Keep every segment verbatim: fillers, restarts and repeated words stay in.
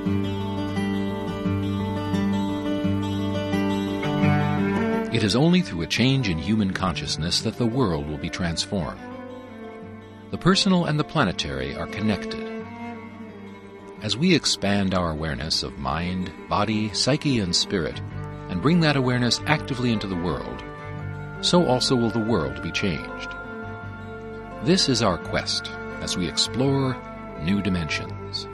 It is only through a change in human consciousness that the world will be transformed. The personal and the planetary are connected. As we expand our awareness of mind, body, psyche, and spirit, and bring that awareness actively into the world, so also will the world be changed. This is our quest as we explore new dimensions.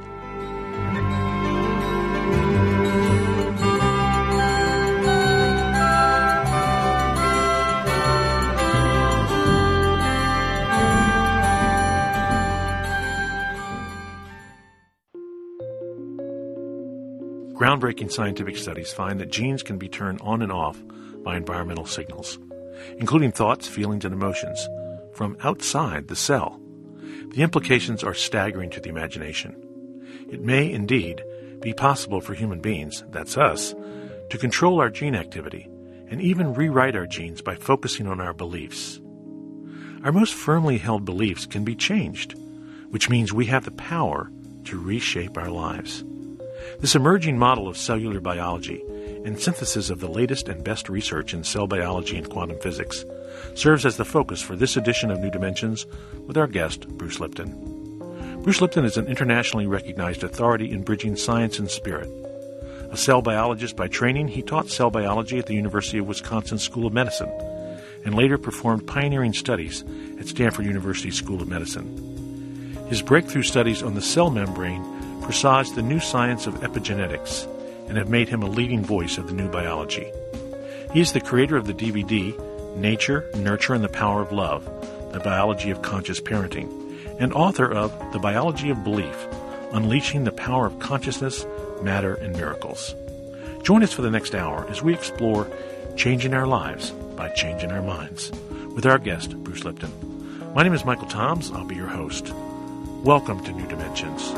Groundbreaking scientific studies find that genes can be turned on and off by environmental signals, including thoughts, feelings, and emotions, from outside the cell. The implications are staggering to the imagination. It may, indeed, be possible for human beings, that's us, to control our gene activity and even rewrite our genes by focusing on our beliefs. Our most firmly held beliefs can be changed, which means we have the power to reshape our lives. This emerging model of cellular biology and synthesis of the latest and best research in cell biology and quantum physics serves as the focus for this edition of New Dimensions with our guest, Bruce Lipton. Bruce Lipton is an internationally recognized authority in bridging science and spirit. A cell biologist by training, he taught cell biology at the University of Wisconsin School of Medicine and later performed pioneering studies at Stanford University School of Medicine. His breakthrough studies on the cell membrane presaged the new science of epigenetics and have made him a leading voice of the new biology. He is the creator of the D V D, Nature, Nurture, and the Power of Love, The Biology of Conscious Parenting, and author of The Biology of Belief, Unleashing the Power of Consciousness, Matter, and Miracles. Join us for the next hour as we explore changing our lives by changing our minds with our guest, Bruce Lipton. My name is Michael Toms. I'll be your host. Welcome to New Dimensions.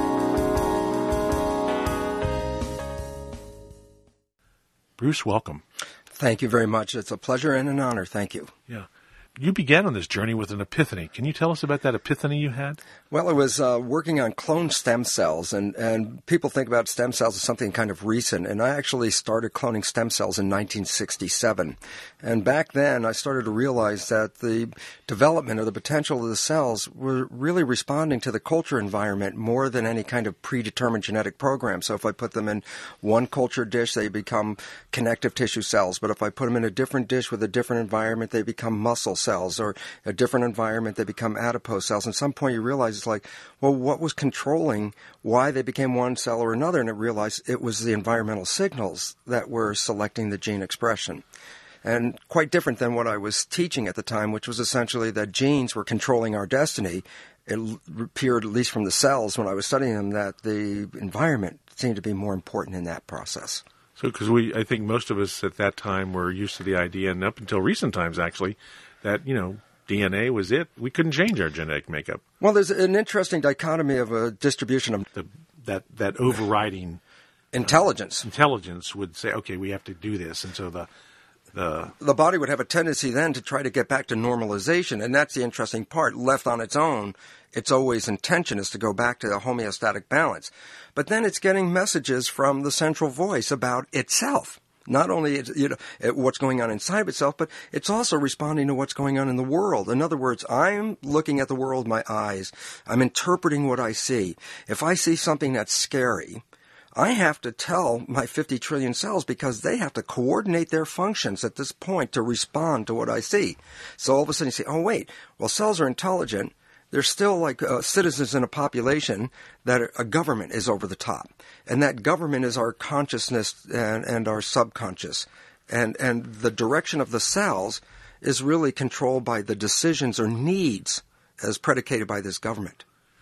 Bruce, welcome. Thank you very much. It's a pleasure and an honor. Thank you. Yeah. You began on this journey with an epiphany. Can you tell us about that epiphany you had? Well, I was uh, working on cloned stem cells, and, and people think about stem cells as something kind of recent, and I actually started cloning stem cells in nineteen sixty-seven. And back then, I started to realize that the development or the potential of the cells were really responding to the culture environment more than any kind of predetermined genetic program. So if I put them in one culture dish, they become connective tissue cells. But if I put them in a different dish with a different environment, they become muscle cells. cells or a different environment, they become adipose cells. And at some point you realize it's like, well, what was controlling why they became one cell or another? And it realized it was the environmental signals that were selecting the gene expression. And quite different than what I was teaching at the time, which was essentially that genes were controlling our destiny. It appeared, at least from the cells when I was studying them, that the environment seemed to be more important in that process. So, because we, I think most of us at that time were used to the idea, and up until recent times actually, that, you know, D N A was it. We couldn't change our genetic makeup. Well, there's an interesting dichotomy of a distribution of the, that that overriding intelligence. Uh, intelligence would say, okay, we have to do this, and so the the the body would have a tendency then to try to get back to normalization, and that's the interesting part. Left on its own, its always intention is to go back to a homeostatic balance, but then it's getting messages from the central voice about itself. Not only you know, what's going on inside of itself, but it's also responding to what's going on in the world. In other words, I'm looking at the world with my eyes. I'm interpreting what I see. If I see something that's scary, I have to tell my fifty trillion cells because they have to coordinate their functions at this point to respond to what I see. So all of a sudden you say, oh, wait, well, cells are intelligent. They're still like uh, citizens in a population that a government is over the top. And that government is our consciousness and, and our subconscious. And, and the direction of the cells is really controlled by the decisions or needs as predicated by this government.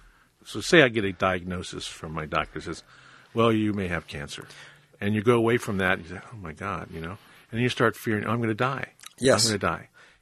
So say I get a diagnosis from my doctor says, well, you may have cancer. And you go away from that and you say, oh, my God, you know. And then you start fearing, oh, I'm going to die. Yes. I'm going to die.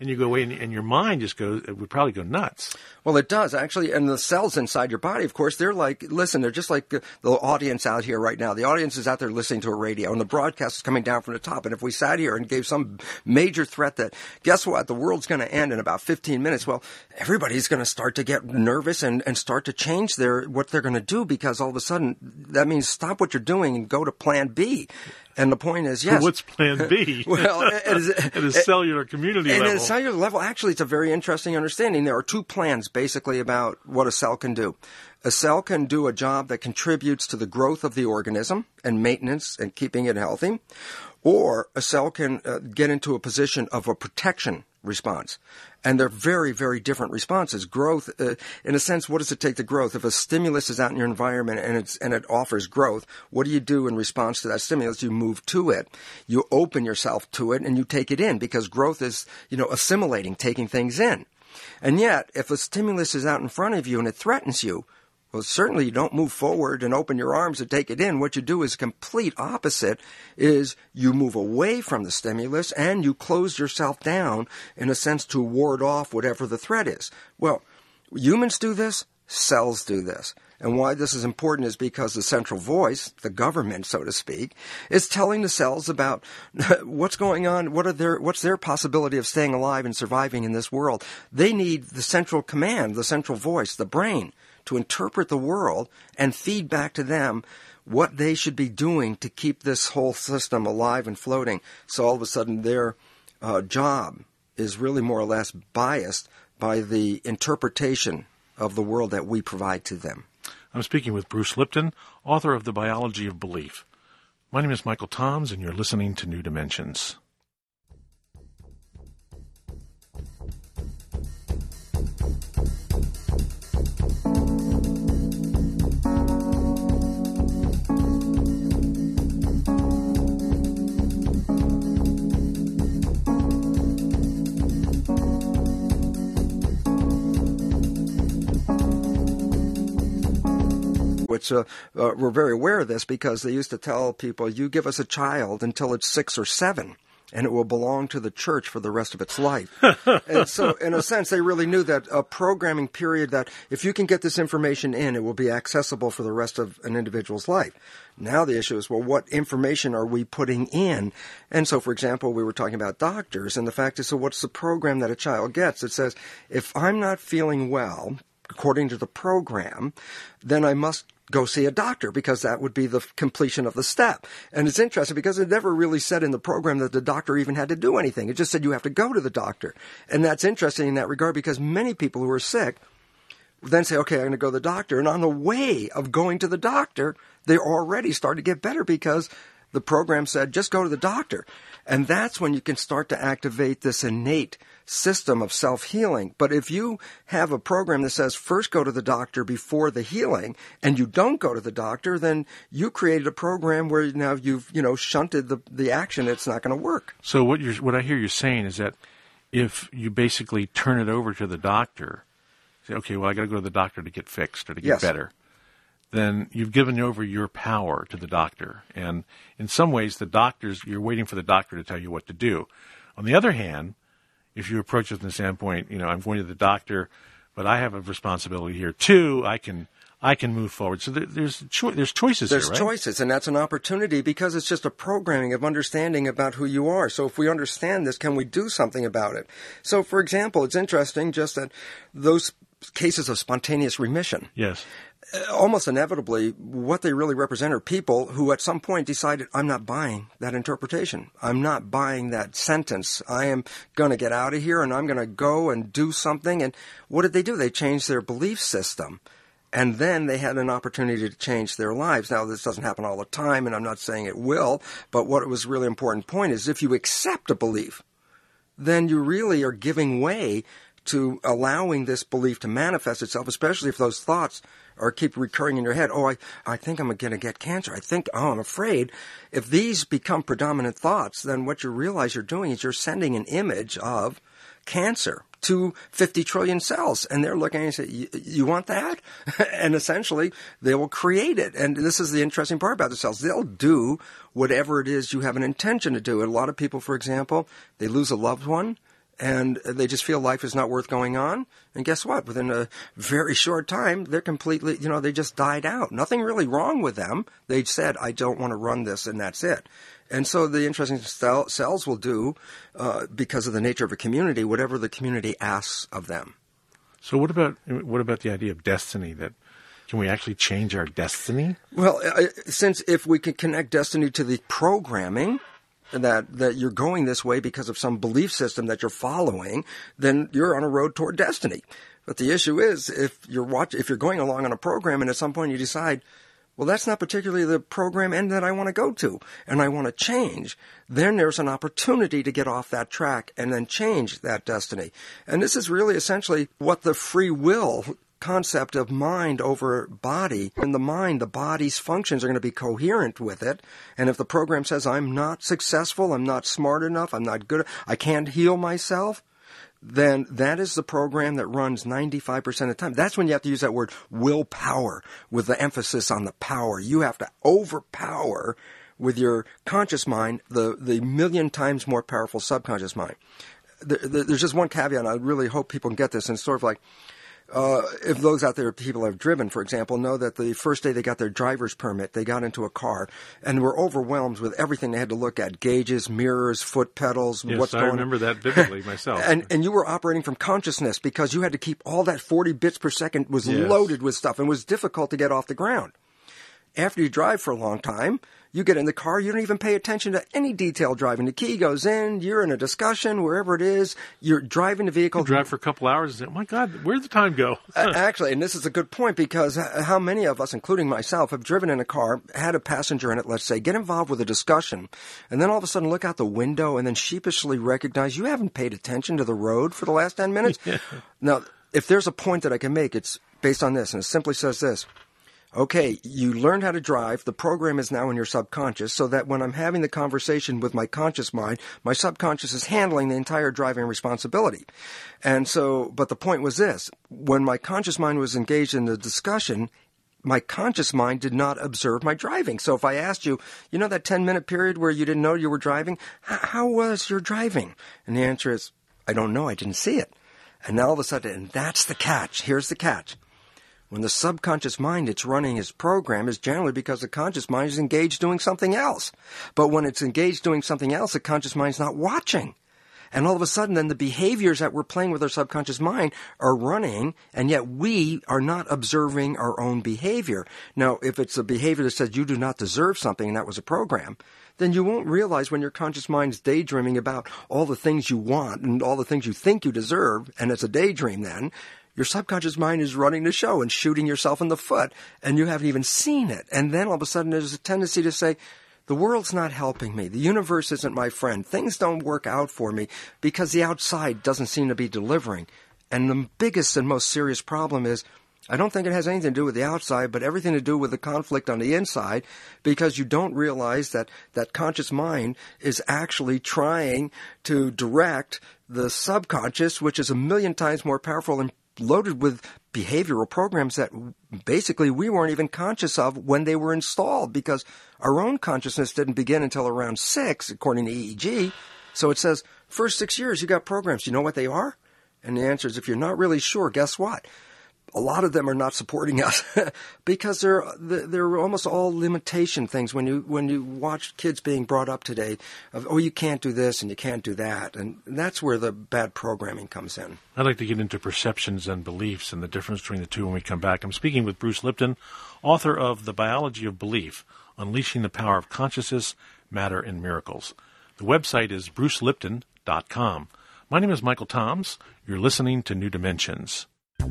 and you go away, and, and your mind just goes, it would probably go nuts. Well, it does, actually. And the cells inside your body, of course, they're like, listen, they're just like the audience out here right now. The audience is out there listening to a radio, and the broadcast is coming down from the top. And if we sat here and gave some major threat that, guess what, the world's going to end in about fifteen minutes, well, everybody's going to start to get nervous and, and start to change their what they're going to do, because all of a sudden, that means stop what you're doing and go to plan B. And the point is, yes. So what's plan B? Well, it is, at a cellular community and level. At a cellular level, actually, it's a very interesting understanding. There are two plans, basically, about what a cell can do. A cell can do a job that contributes to the growth of the organism and maintenance and keeping it healthy, or a cell can uh, get into a position of a protection response. And they're very, very different responses. Growth, uh, in a sense, what does it take to growth? If a stimulus is out in your environment and it's and it offers growth, what do you do in response to that stimulus? You move to it. You open yourself to it and you take it in, because growth is, you know, assimilating, taking things in. And yet, if a stimulus is out in front of you and it threatens you, well, certainly you don't move forward and open your arms and take it in. What you do is complete opposite, is you move away from the stimulus and you close yourself down, in a sense, to ward off whatever the threat is. Well, humans do this, cells do this. And why this is important is because the central voice, the government, so to speak, is telling the cells about what's going on, what are their, what's their possibility of staying alive and surviving in this world. They need the central command, the central voice, the brain, to interpret the world and feed back to them what they should be doing to keep this whole system alive and floating. So all of a sudden their uh, job is really more or less biased by the interpretation of the world that we provide to them. I'm speaking with Bruce Lipton, author of The Biology of Belief. My name is Michael Toms, and you're listening to New Dimensions. Which uh, uh, we're very aware of this, because they used to tell people, you give us a child until it's six or seven, and it will belong to the church for the rest of its life. And so, in a sense, they really knew that a programming period that if you can get this information in, it will be accessible for the rest of an individual's life. Now the issue is, well, what information are we putting in? And so, for example, we were talking about doctors, and the fact is, so what's the program that a child gets? It says, if I'm not feeling well, according to the program, then I must go see a doctor, because that would be the completion of the step. And it's interesting because it never really said in the program that the doctor even had to do anything. It just said you have to go to the doctor. And that's interesting in that regard, because many people who are sick then say, okay, I'm going to go to the doctor. And on the way of going to the doctor, they already start to get better, because the program said, just go to the doctor. And that's when you can start to activate this innate system of self-healing. But if you have a program that says first go to the doctor before the healing, and you don't go to the doctor, then you created a program where now you've, you know, shunted the, the action. It's not going to work. So what you're, what I hear you saying is that if you basically turn it over to the doctor, say, okay, well, I got to go to the doctor to get fixed or to get Yes. better, then you've given over your power to the doctor. And in some ways, the doctors, you're waiting for the doctor to tell you what to do. On the other hand, if you approach it from the standpoint, you know, I'm going to the doctor, but I have a responsibility here too, I can I can move forward. So there, there's cho- there's choices There's here, right? choices, and that's an opportunity, because it's just a programming of understanding about who you are. So if we understand this, can we do something about it? So, for example, it's interesting just that those cases of spontaneous remission, Yes. almost inevitably, what they really represent are people who at some point decided, I'm not buying that interpretation. I'm not buying that sentence. I am going to get out of here, and I'm going to go and do something. And what did they do? They changed their belief system. And then they had an opportunity to change their lives. Now, this doesn't happen all the time, and I'm not saying it will, but what was a really important point is if you accept a belief, then you really are giving way to allowing this belief to manifest itself, especially if those thoughts are keep recurring in your head. Oh, I, I think I'm going to get cancer. I think, oh, I'm afraid. If these become predominant thoughts, then what you realize you're doing is you're sending an image of cancer to fifty trillion cells. And they're looking and say, you want that? And essentially, they will create it. And this is the interesting part about the cells. They'll do whatever it is you have an intention to do. And a lot of people, for example, they lose a loved one, and they just feel life is not worth going on. And guess what? Within a very short time, they're completely, you know, they just died out. Nothing really wrong with them. They said, I don't want to run this, and that's it. And so the interesting cell, cells will do, uh, because of the nature of a community, whatever the community asks of them. So what about what about the idea of destiny? That can we actually change our destiny? Well, uh, since if we can connect destiny to the programming, that that you're going this way because of some belief system that you're following, then you're on a road toward destiny. But the issue is, if you're watch, if you're going along on a program and at some point you decide, well, that's not particularly the program end that I want to go to, and I want to change, then there's an opportunity to get off that track and then change that destiny. And this is really essentially what the free will concept of mind over body. In the mind, the body's functions are going to be coherent with it. And if the program says, I'm not successful, I'm not smart enough, I'm not good, I can't heal myself, then that is the program that runs ninety-five percent of the time. That's when you have to use that word willpower with the emphasis on the power. You have to overpower with your conscious mind the, the million times more powerful subconscious mind. There, there's just one caveat. I really hope people can get this. And it's sort of like, Uh, if those out there, people have driven, for example, know that the first day they got their driver's permit, they got into a car and were overwhelmed with everything they had to look at: gauges, mirrors, foot pedals, yes, what's I going on. I remember that vividly myself. and and you were operating from consciousness because you had to keep all that forty bits per second was yes. loaded with stuff and was difficult to get off the ground. After you drive for a long time, you get in the car, you don't even pay attention to any detail driving. The key goes in, you're in a discussion, wherever it is, you're driving the vehicle. You drive for a couple hours and say, oh my God, where'd the time go? Actually, and this is a good point, because how many of us, including myself, have driven in a car, had a passenger in it, let's say, get involved with a discussion, and then all of a sudden look out the window and then sheepishly recognize you haven't paid attention to the road for the last ten minutes? Yeah. Now, if there's a point that I can make, it's based on this, and it simply says this. Okay, you learned how to drive. The program is now in your subconscious, so that when I'm having the conversation with my conscious mind, my subconscious is handling the entire driving responsibility. And so, but the point was this. When my conscious mind was engaged in the discussion, my conscious mind did not observe my driving. So if I asked you, you know that ten-minute period where you didn't know you were driving? How was your driving? And the answer is, I don't know. I didn't see it. And now all of a sudden, and that's the catch. Here's the catch. When the subconscious mind, it's running its program, is generally because the conscious mind is engaged doing something else. But when it's engaged doing something else, the conscious mind's not watching. And all of a sudden, then the behaviors that we're playing with our subconscious mind are running, and yet we are not observing our own behavior. Now, if it's a behavior that says you do not deserve something, and that was a program, then you won't realize when your conscious mind is daydreaming about all the things you want and all the things you think you deserve, and it's a daydream then, your subconscious mind is running the show and shooting yourself in the foot, and you haven't even seen it. And then all of a sudden there's a tendency to say, the world's not helping me. The universe isn't my friend. Things don't work out for me because the outside doesn't seem to be delivering. And the biggest and most serious problem is, I don't think it has anything to do with the outside, but everything to do with the conflict on the inside, because you don't realize that that conscious mind is actually trying to direct the subconscious, which is a million times more powerful and loaded with behavioral programs that basically we weren't even conscious of when they were installed, because our own consciousness didn't begin until around six, according to E E G. So it says, first six years, you got programs. Do you know what they are? And the answer is, if you're not really sure, guess what? A lot of them are not supporting us because they're they're almost all limitation things. When you when you watch kids being brought up today, of oh, you can't do this and you can't do that, and that's where the bad programming comes in. I'd like to get into perceptions and beliefs and the difference between the two when we come back. I'm speaking with Bruce Lipton, author of The Biology of Belief: Unleashing the Power of Consciousness, Matter, and Miracles. The website is bruce lipton dot com. My name is Michael Toms. You're listening to New Dimensions.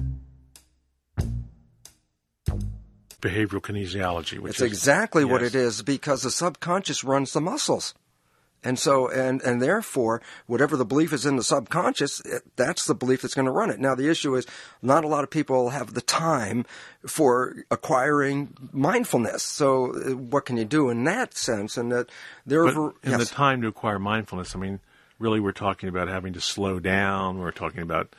Behavioral kinesiology, which it's is exactly yes. what it is, because the subconscious runs the muscles. And so, and, and therefore, whatever the belief is in the subconscious, it, that's the belief that's going to run it. Now, the issue is not a lot of people have the time for acquiring mindfulness. So what can you do in that sense? And that there but are, in yes. the time to acquire mindfulness, I mean, really we're talking about having to slow down. We're talking about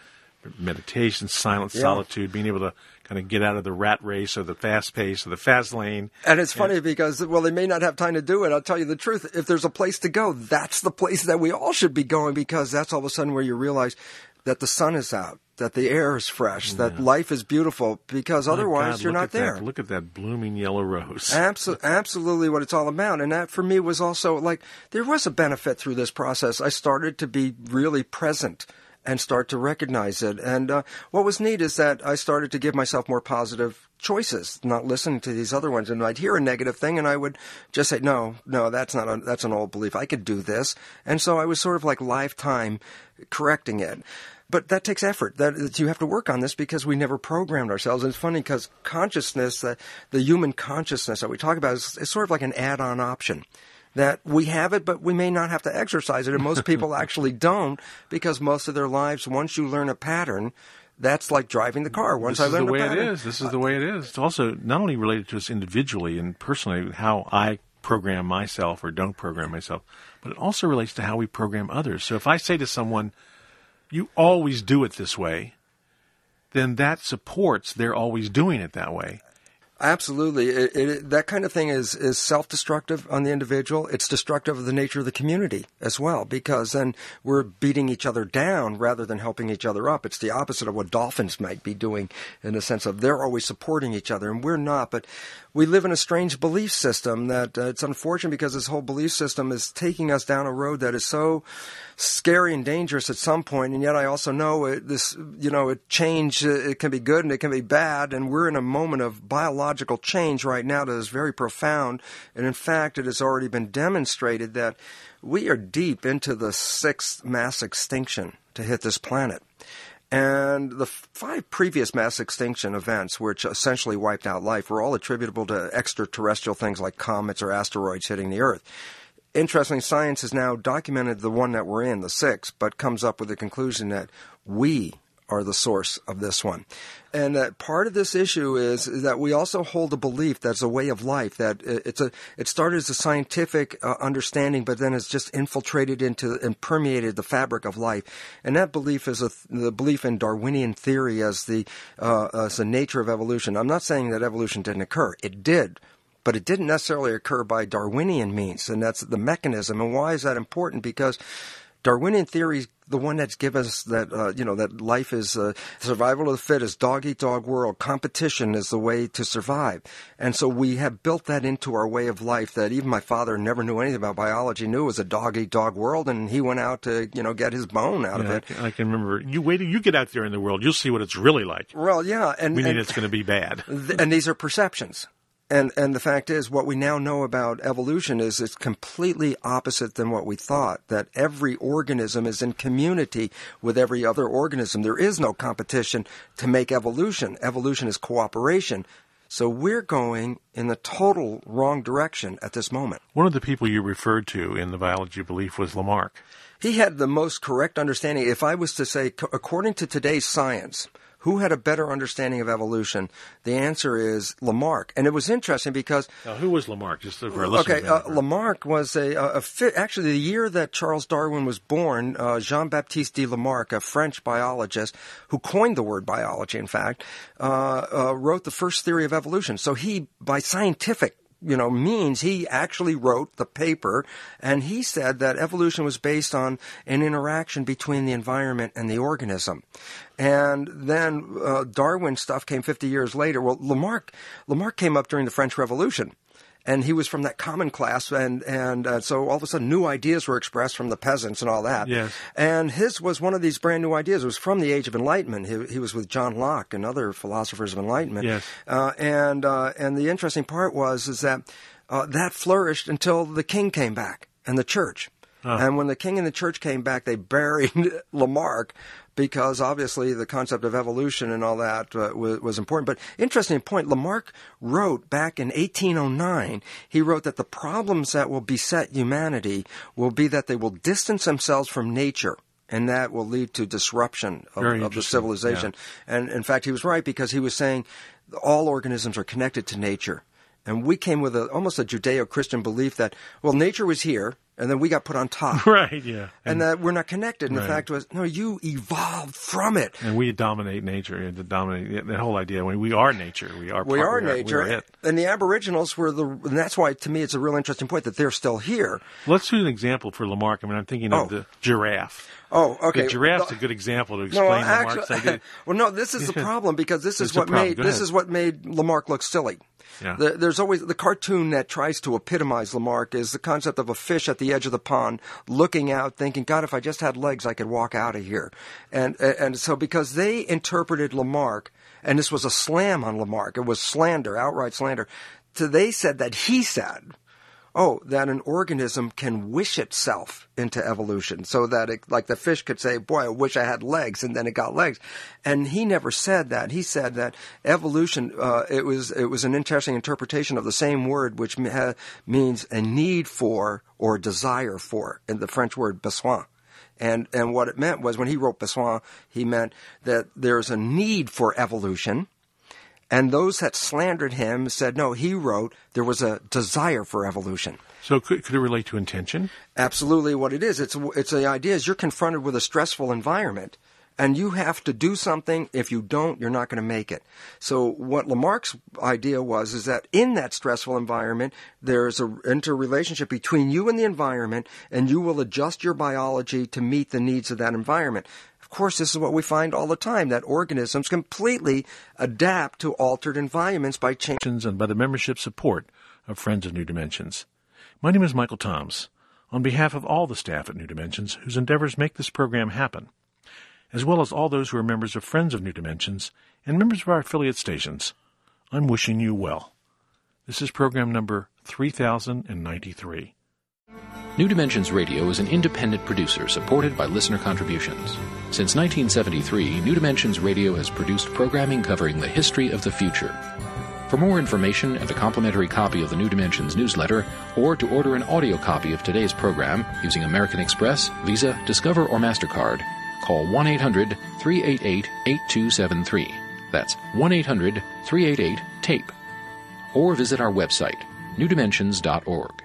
meditation, silence, Yeah. solitude, being able to kind of get out of the rat race or the fast pace or the fast lane. And it's funny because, well, they may not have time to do it. I'll tell you the truth. If there's a place to go, that's the place that we all should be going, because that's all of a sudden where you realize that the sun is out, that the air is fresh, that life is beautiful, because My otherwise God, you're look not at there. That, look at that blooming yellow rose. Absol- absolutely what it's all about. And that for me was also like, there was a benefit through this process. I started to be really present and start to recognize it. And uh, what was neat is that I started to give myself more positive choices, not listening to these other ones. And I'd hear a negative thing and I would just say, no, no, that's not a, that's an old belief. I could do this. And so I was sort of like lifetime correcting it. But that takes effort. That, that you have to work on this because we never programmed ourselves. And it's funny because consciousness, the, the human consciousness that we talk about is, is sort of like an add-on option. That we have it, but we may not have to exercise it. And most people actually don't, because most of their lives, once you learn a pattern, that's like driving the car. Once this I learned the way a pattern. it is. This is the way it is. It's also not only related to us individually and personally, how I program myself or don't program myself, but it also relates to how we program others. So if I say to someone, you always do it this way, then that supports they're always doing it that way. Absolutely. It, it, that kind of thing is, is self-destructive on the individual. It's destructive of the nature of the community as well, because then we're beating each other down rather than helping each other up. It's the opposite of what dolphins might be doing, in the sense of they're always supporting each other, and we're not. But we live in a strange belief system that uh, it's unfortunate, because this whole belief system is taking us down a road that is so scary and dangerous at some point. And yet I also know it, this, you know, it change, uh, it can be good and it can be bad. And we're in a moment of biological change right now that is very profound. And in fact, it has already been demonstrated that we are deep into the sixth mass extinction to hit this planet. And the five previous mass extinction events, which essentially wiped out life, were all attributable to extraterrestrial things like comets or asteroids hitting the Earth. Interestingly, science has now documented the one that we're in, the sixth, but comes up with the conclusion that we are the source of this one. And that part of this issue is that we also hold a belief that's a way of life, that it's a, it started as a scientific uh, understanding, but then it's just infiltrated into and permeated the fabric of life. And that belief is a, the belief in Darwinian theory as the, uh, as the nature of evolution. I'm not saying that evolution didn't occur. It did. But it didn't necessarily occur by Darwinian means, and that's the mechanism. And why is that important? Because Darwinian theory is the one that's given us that, uh, you know, that life is uh, survival of the fittest, dog-eat-dog world. Competition is the way to survive. And so we have built that into our way of life, that even my father never knew anything about biology, knew it was a dog-eat-dog world, and he went out to, you know, get his bone out yeah, of it. I can, I can remember. You wait till you get out there in the world, you'll see what it's really like. Well, yeah. And, we mean and, it's going to be bad. And these are perceptions. And and the fact is, what we now know about evolution is it's completely opposite than what we thought, that every organism is in community with every other organism. There is no competition to make evolution. Evolution is cooperation. So we're going in the total wrong direction at this moment. One of the people you referred to in the biology belief was Lamarck. He had the most correct understanding. If I was to say, according to today's science, who had a better understanding of evolution? The answer is Lamarck. And it was interesting because... Now, who was Lamarck? Just for our listeners. Okay, uh, Lamarck was a, a, a fit, actually the year that Charles Darwin was born, uh, Jean-Baptiste de Lamarck, a French biologist who coined the word biology, in fact, uh, uh, wrote the first theory of evolution. So he, by scientific you know, means he actually wrote the paper, and he said that evolution was based on an interaction between the environment and the organism. And then uh, Darwin stuff came fifty years later. Well, Lamarck, Lamarck came up during the French Revolution, and he was from that common class, and and uh, so all of a sudden new ideas were expressed from the peasants and all that. Yes. And his was one of these brand new ideas. It was from the Age of Enlightenment. He, he was with John Locke and other philosophers of Enlightenment. Yes. Uh, and uh, and the interesting part was is that uh, that flourished until the king came back and the church. Oh. And when the king and the church came back, they buried Lamarck, because obviously the concept of evolution and all that uh, was, was important. But interesting point, Lamarck wrote back in eighteen oh nine, he wrote that the problems that will beset humanity will be that they will distance themselves from nature, and that will lead to disruption of, of the civilization. Yeah. And in fact, he was right, because he was saying all organisms are connected to nature. And we came with a, almost a Judeo-Christian belief that, well, nature was here, and then we got put on top. Right, yeah. And, and that we're not connected. And right. the fact was, no, you evolved from it. And we dominate nature. And to dominate the whole idea. When we are nature. We are We part, are we nature. Are, we are it. And the Aboriginals were the, and that's why to me it's a real interesting point that they're still here. Let's do an example for Lamarck. I mean, I'm thinking oh. of the giraffe. Oh, okay. The giraffe's a good example to explain no, Lamarck's actually, idea. Well, no, this is the problem because this is It's a what problem. made Go this ahead. is what made Lamarck look silly. Yeah. The, there's always the cartoon that tries to epitomize Lamarck is the concept of a fish at the edge of the pond looking out thinking, God, if I just had legs, I could walk out of here. And, and so because they interpreted Lamarck, and this was a slam on Lamarck, it was slander, outright slander, so they said that he said, oh, that an organism can wish itself into evolution so that it, like the fish could say, boy, I wish I had legs, and then it got legs. And he never said that. He said that evolution, uh, it was, it was an interesting interpretation of the same word, which ha- means a need for or desire for, in the French word besoin. And, and what it meant was when he wrote besoin, he meant that there's a need for evolution. And those that slandered him said, no, he wrote there was a desire for evolution. So could, could it relate to intention? Absolutely what it is. It's, it's the idea is you're confronted with a stressful environment, and you have to do something. If you don't, you're not going to make it. So what Lamarck's idea was is that in that stressful environment, there's an interrelationship between you and the environment, and you will adjust your biology to meet the needs of that environment. Of course, this is what we find all the time, that organisms completely adapt to altered environments by changing. And by the membership support of Friends of New Dimensions. My name is Michael Toms. On behalf of all the staff at New Dimensions whose endeavors make this program happen, as well as all those who are members of Friends of New Dimensions and members of our affiliate stations, I'm wishing you well. This is program number three thousand ninety-three. New Dimensions Radio is an independent producer supported by listener contributions. Since nineteen seventy-three, New Dimensions Radio has produced programming covering the history of the future. For more information and a complimentary copy of the New Dimensions newsletter, or to order an audio copy of today's program using American Express, Visa, Discover, or MasterCard, call one eight hundred three eight eight eight two seven three. That's one eight hundred three eight eight TAPE. Or visit our website, new dimensions dot org.